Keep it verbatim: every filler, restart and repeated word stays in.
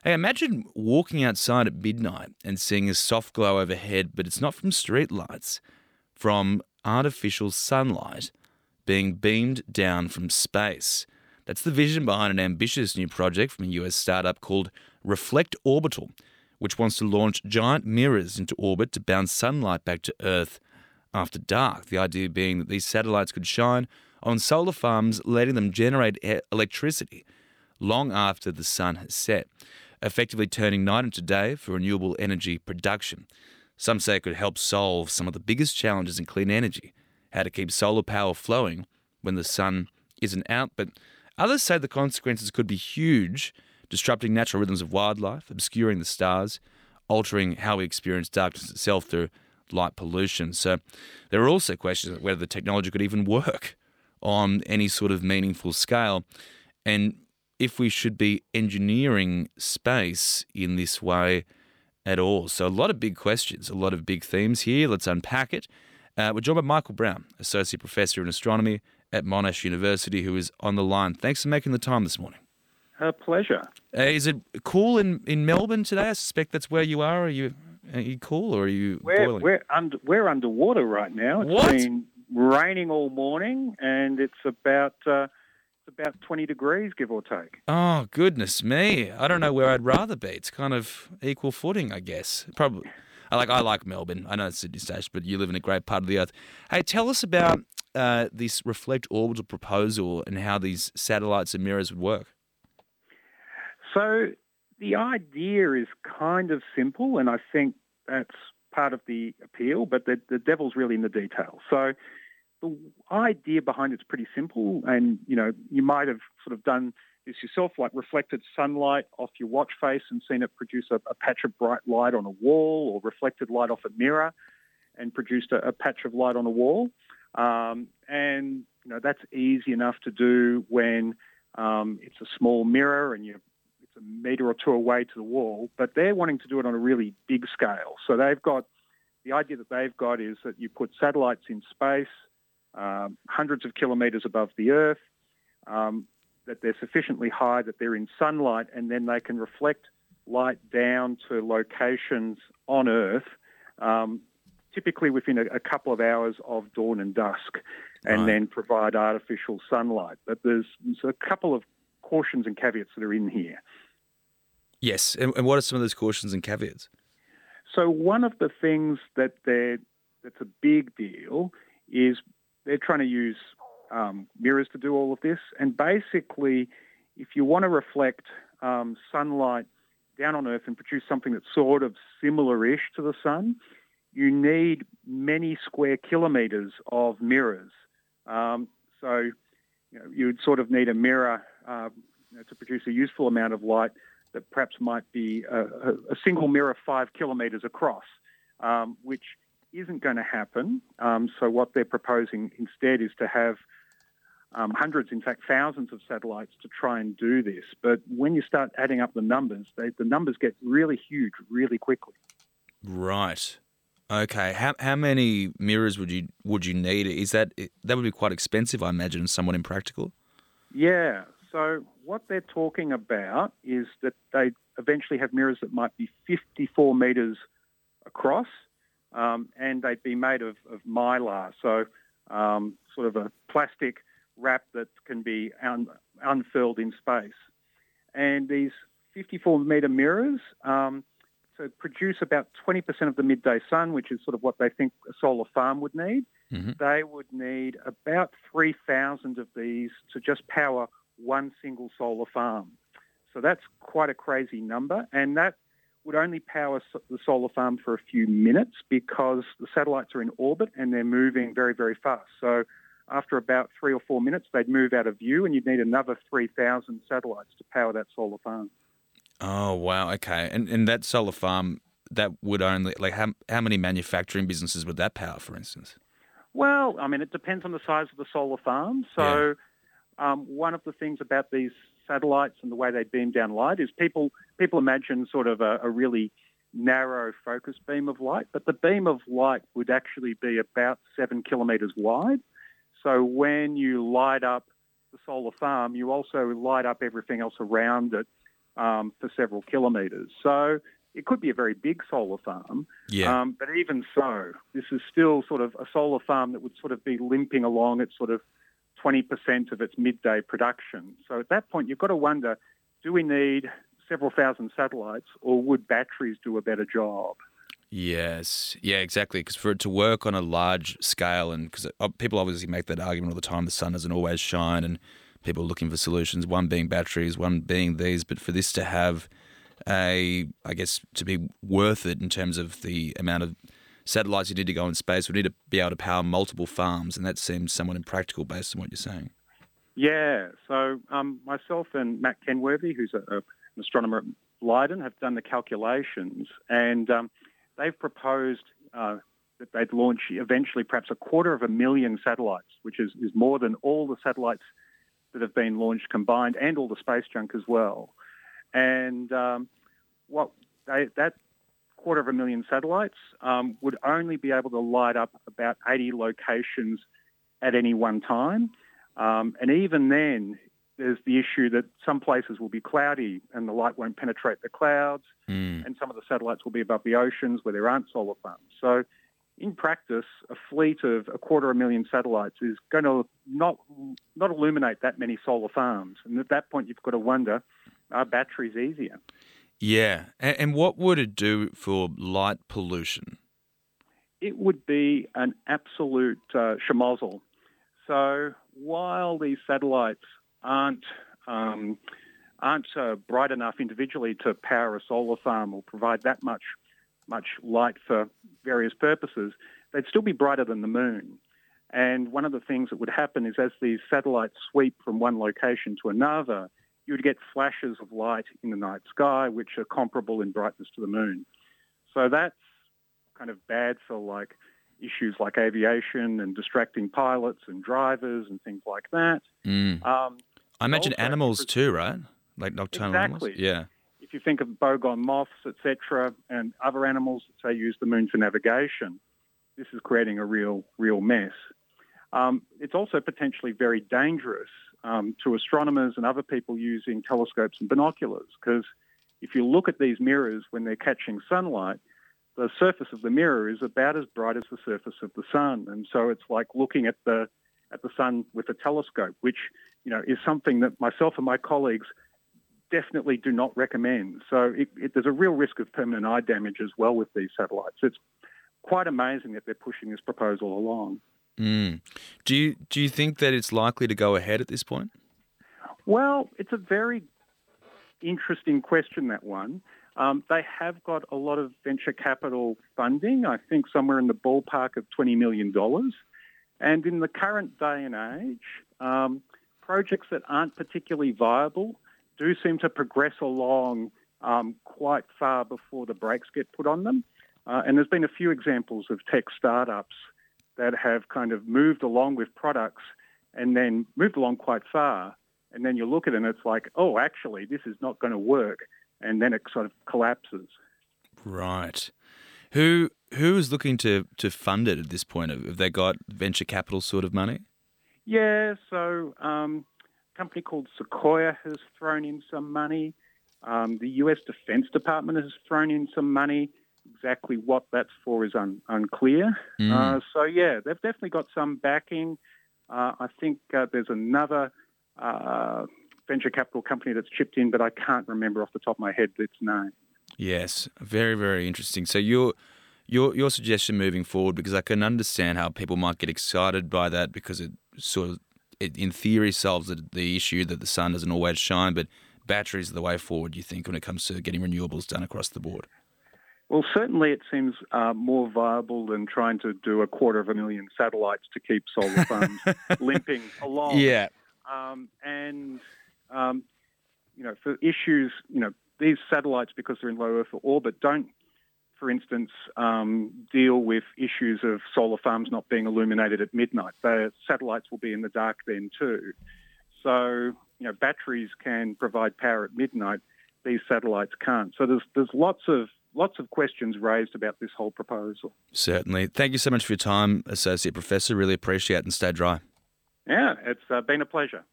Hey, imagine walking outside at midnight and seeing a soft glow overhead, but it's not from street lights, from artificial sunlight being beamed down from space. That's the vision behind an ambitious new project from a U S startup called Reflect Orbital, which wants to launch giant mirrors into orbit to bounce sunlight back to Earth after dark. The idea being that these satellites could shine on solar farms, letting them generate e- electricity long after the sun has set, effectively turning night into day for renewable energy production. Some say it could help solve some of the biggest challenges in clean energy, how to keep solar power flowing when the sun isn't out, but others say the consequences could be huge, disrupting natural rhythms of wildlife, obscuring the stars, altering how we experience darkness itself through light pollution. So there are also questions of whether the technology could even work on any sort of meaningful scale, and if we should be engineering space in this way at all. So a lot of big questions, a lot of big themes here. Let's unpack it. Uh, we're joined by Michael Brown, Associate Professor in Astronomy at Monash University, who is on the line. Thanks for making the time this morning. A pleasure. Uh, is it cool in, in Melbourne today? I suspect that's where you are. Are you, are you cool or are you We're boiling? we're under we're underwater right now. It's What? been raining all morning, and it's about uh, it's about twenty degrees, give or take. Oh, goodness me. I don't know where I'd rather be. It's kind of equal footing, I guess. Probably. I like I like Melbourne. I know it's Sydney Station, but you live in a great part of the earth. Hey, tell us about uh, this Reflect Orbital proposal and how these satellites and mirrors would work. So the idea is kind of simple, and I think that's part of the appeal. But the the devil's really in the details. So the idea behind it's pretty simple, and you know you might have sort of done this yourself, like reflected sunlight off your watch face and seen it produce a, a patch of bright light on a wall, or reflected light off a mirror and produced a, a patch of light on a wall. Um, and you know that's easy enough to do when um, it's a small mirror and you it's a metre or two away to the wall. But they're wanting to do it on a really big scale. So they've got the idea that they've got is that you put satellites in space, um, hundreds of kilometres above the Earth. Um, that they're sufficiently high that they're in sunlight, and then they can reflect light down to locations on Earth, um, typically within a, a couple of hours of dawn and dusk, and Right. then provide artificial sunlight. But there's, there's a couple of cautions and caveats that are in here. Yes, and, and what are some of those cautions and caveats? So one of the things that they're, that's a big deal is they're trying to use Um, mirrors to do all of this. And basically, if you want to reflect um, sunlight down on Earth and produce something that's sort of similar-ish to the sun, you need many square kilometres of mirrors. Um, so you know, you would sort of need a mirror uh, you know, to produce a useful amount of light that perhaps might be a, a, a single mirror five kilometres across, um, which isn't going to happen. Um, so what they're proposing instead is to have Um, hundreds, in fact, thousands of satellites to try and do this. But when you start adding up the numbers, they, the numbers get really huge really quickly. Right. Okay. How how many mirrors would you would you need? Is that that would be quite expensive, I imagine, and somewhat impractical? Yeah. So what they're talking about is that they eventually have mirrors that might be fifty-four metres across, um, and they'd be made of, of mylar, so um, sort of a plastic wrap that can be un- unfurled in space. And these fifty-four metre mirrors um, so produce about twenty percent of the midday sun, which is sort of what they think a solar farm would need. Mm-hmm. They would need about three thousand of these to just power one single solar farm. So that's quite a crazy number, and that would only power the solar farm for a few minutes because the satellites are in orbit and they're moving very, very fast. So after about three or four minutes, they'd move out of view, and you'd need another three thousand satellites to power that solar farm. Oh, wow. Okay. And and that solar farm, that would only, like, how, how many manufacturing businesses would that power, for instance? Well, I mean, it depends on the size of the solar farm. So Yeah. um, one of the things about these satellites and the way they beam down light is people people imagine sort of a, a really narrow focus beam of light, but the beam of light would actually be about seven kilometres wide. So when you light up the solar farm, you also light up everything else around it um, for several kilometres. So it could be a very big solar farm. Yeah. Um, but even so, this is still sort of a solar farm that would sort of be limping along at sort of twenty percent of its midday production. So at that point, you've got to wonder, do we need several thousand satellites, or would batteries do a better job? Yes. Yeah, exactly. Because for it to work on a large scale, and because people obviously make that argument all the time, the sun doesn't always shine, and people are looking for solutions, one being batteries, one being these. But for this to have a, I guess, to be worth it in terms of the amount of satellites you need to go in space, we need to be able to power multiple farms, and that seems somewhat impractical based on what you're saying. Yeah. So um, myself and Matt Kenworthy, who's a, a, an astronomer at Leiden, have done the calculations, and um, they've proposed uh, that they'd launch eventually perhaps a quarter of a million satellites, which is, is more than all the satellites that have been launched combined, and all the space junk as well. And um, what they, that quarter of a million satellites um, would only be able to light up about eighty locations at any one time. Um, and even then, there's the issue that some places will be cloudy and the light won't penetrate the clouds, Mm. and some of the satellites will be above the oceans where there aren't solar farms. So in practice, a fleet of a quarter of a million satellites is going to not not illuminate that many solar farms. And at that point, you've got to wonder, are batteries easier? Yeah. And, and what would it do for light pollution? It would be an absolute uh, schmozzle. So while these satellites aren't um, aren't uh, bright enough individually to power a solar farm or provide that much much light for various purposes, they'd still be brighter than the moon. And one of the things that would happen is as these satellites sweep from one location to another, you would get flashes of light in the night sky, which are comparable in brightness to the moon. So that's kind of bad for like issues like aviation and distracting pilots and drivers and things like that. Mm. Um, I imagine also, animals too, right? Like nocturnal exactly. animals? Yeah. If you think of boggon moths, et cetera, and other animals that say use the moon for navigation, this is creating a real, real mess. Um, it's also potentially very dangerous um, to astronomers and other people using telescopes and binoculars, because if you look at these mirrors when they're catching sunlight, the surface of the mirror is about as bright as the surface of the sun, and so it's like looking at the at the sun with a telescope, which you know is something that myself and my colleagues definitely do not recommend. So it, it, there's a real risk of permanent eye damage as well with these satellites. It's quite amazing that they're pushing this proposal along. Mm. Do you do you think that it's likely to go ahead at this point? Well, it's a very interesting question, that one. Um, they have got a lot of venture capital funding, I think somewhere in the ballpark of twenty million dollars. And in the current day and age, um, projects that aren't particularly viable do seem to progress along um, quite far before the brakes get put on them. Uh, and there's been a few examples of tech startups that have kind of moved along with products and then moved along quite far. And then you look at it and it's like, oh, actually, this is not going to work. And then it sort of collapses. Right. Who who is looking to, to fund it at this point? Have they got venture capital sort of money? Yeah, so um, a company called Sequoia has thrown in some money. Um, the U S Defense Department has thrown in some money. Exactly what that's for is un- unclear. Mm. Uh, so, yeah, they've definitely got some backing. Uh, I think uh, there's another uh, venture capital company that's chipped in, but I can't remember off the top of my head its name. Yes, very, very interesting. So your your your suggestion moving forward, because I can understand how people might get excited by that because it sort of, it, in theory, solves the, the issue that the sun doesn't always shine, but batteries are the way forward, you think, when it comes to getting renewables done across the board? Well, certainly it seems uh, more viable than trying to do a quarter of a million satellites to keep solar farms limping along. Yeah. Um, and, um, you know, for issues, you know, these satellites, because they're in low Earth orbit, don't, for instance, um, deal with issues of solar farms not being illuminated at midnight. The satellites will be in the dark then too. So, you know, batteries can provide power at midnight. These satellites can't. So there's there's lots of lots of questions raised about this whole proposal. Certainly. Thank you so much for your time, Associate Professor. Really appreciate it, and stay dry. Yeah, it's uh, been a pleasure.